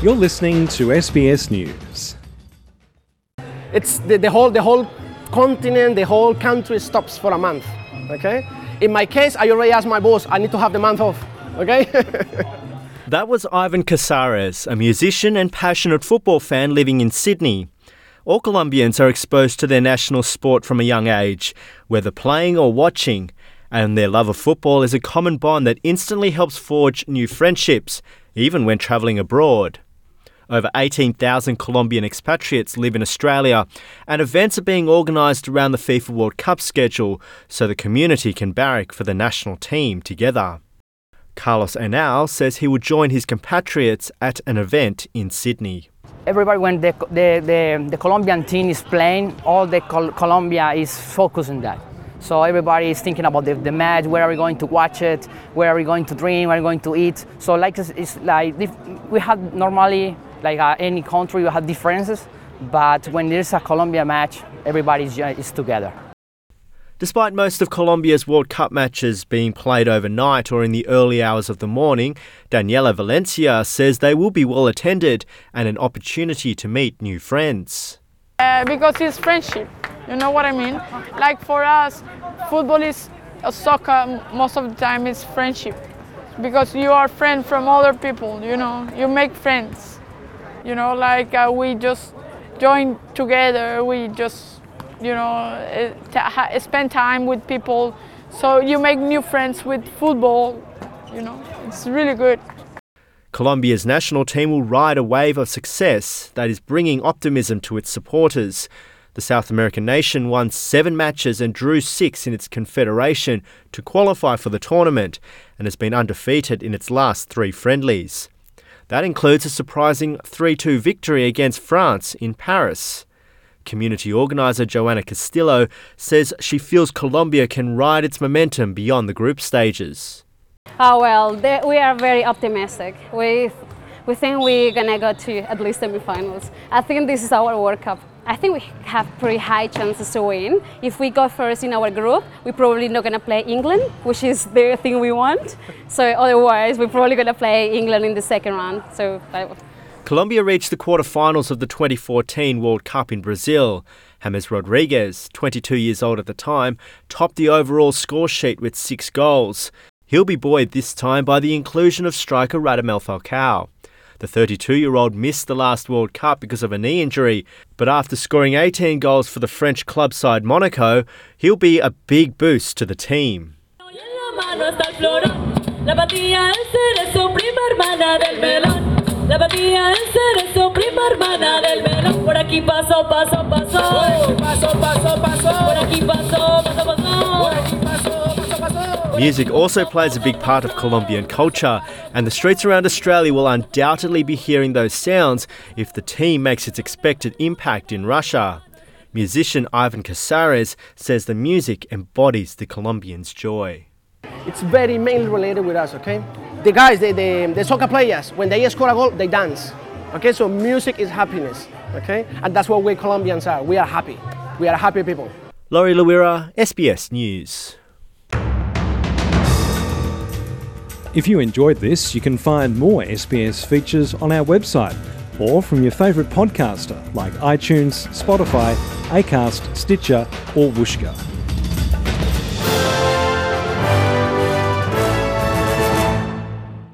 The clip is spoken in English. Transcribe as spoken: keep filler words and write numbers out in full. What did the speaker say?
You're listening to S B S News. It's the, the whole the whole continent, the whole country stops for a month. Okay. In my case, I already asked my boss. I need to have the month off. Okay. That was Ivan Casares, a musician and passionate football fan living in Sydney. All Colombians are exposed to their national sport from a young age, whether playing or watching, and their love of football is a common bond that instantly helps forge new friendships, even when travelling abroad. Over eighteen thousand Colombian expatriates live in Australia, and events are being organised around the FIFA World Cup schedule so the community can barrack for the national team together. Carlos Anal says he will join his compatriots at an event in Sydney. Everybody, when the, the, the, the Colombian team is playing, all the Col- Colombia is focused on that. So everybody is thinking about the, the match, where are we going to watch it, where are we going to drink, where are we going to eat. So like it's, it's like we have normally, like uh, any country, you have differences, but when there's a Colombia match, everybody is, is together. Despite most of Colombia's World Cup matches being played overnight or in the early hours of the morning, Daniela Valencia says they will be well attended and an opportunity to meet new friends. Uh, because it's friendship, you know what I mean? Like for us, football is uh, soccer, most of the time is friendship. Because you are friends from other people, you know, you make friends. You know, like uh, we just join together, we just, you know, t- spend time with people. So you make new friends with football, you know, it's really good. Colombia's national team will ride a wave of success that is bringing optimism to its supporters. The South American nation won seven matches and drew six in its confederation to qualify for the tournament and has been undefeated in its last three friendlies. That includes a surprising three two victory against France in Paris. Community organiser Joanna Castillo says she feels Colombia can ride its momentum beyond the group stages. Oh well, they, we are very optimistic. We we think we're gonna go to at least semi-finals. I think this is our World Cup. I think we have pretty high chances to win. If we go first in our group, we're probably not gonna play England, which is the thing we want. So otherwise, we're probably gonna play England in the second round. So. I, Colombia reached the quarterfinals of the twenty fourteen World Cup in Brazil. James Rodriguez, twenty-two years old at the time, topped the overall score sheet with six goals. He'll be buoyed this time by the inclusion of striker Radamel Falcao. The thirty-two-year-old missed the last World Cup because of a knee injury, but after scoring eighteen goals for the French club side Monaco, he'll be a big boost to the team. Music also plays a big part of Colombian culture, and the streets around Australia will undoubtedly be hearing those sounds if the team makes its expected impact in Russia. Musician Ivan Casares says the music embodies the Colombians' joy. It's very mainly related with us, okay? The guys, the, the, the soccer players, when they score a goal, they dance. Okay, so music is happiness, okay? And that's what we Colombians are. We are happy. We are happy people. Laurie Luira, S B S News. If you enjoyed this, you can find more S B S features on our website or from your favourite podcaster like iTunes, Spotify, Acast, Stitcher or Whooshkaa.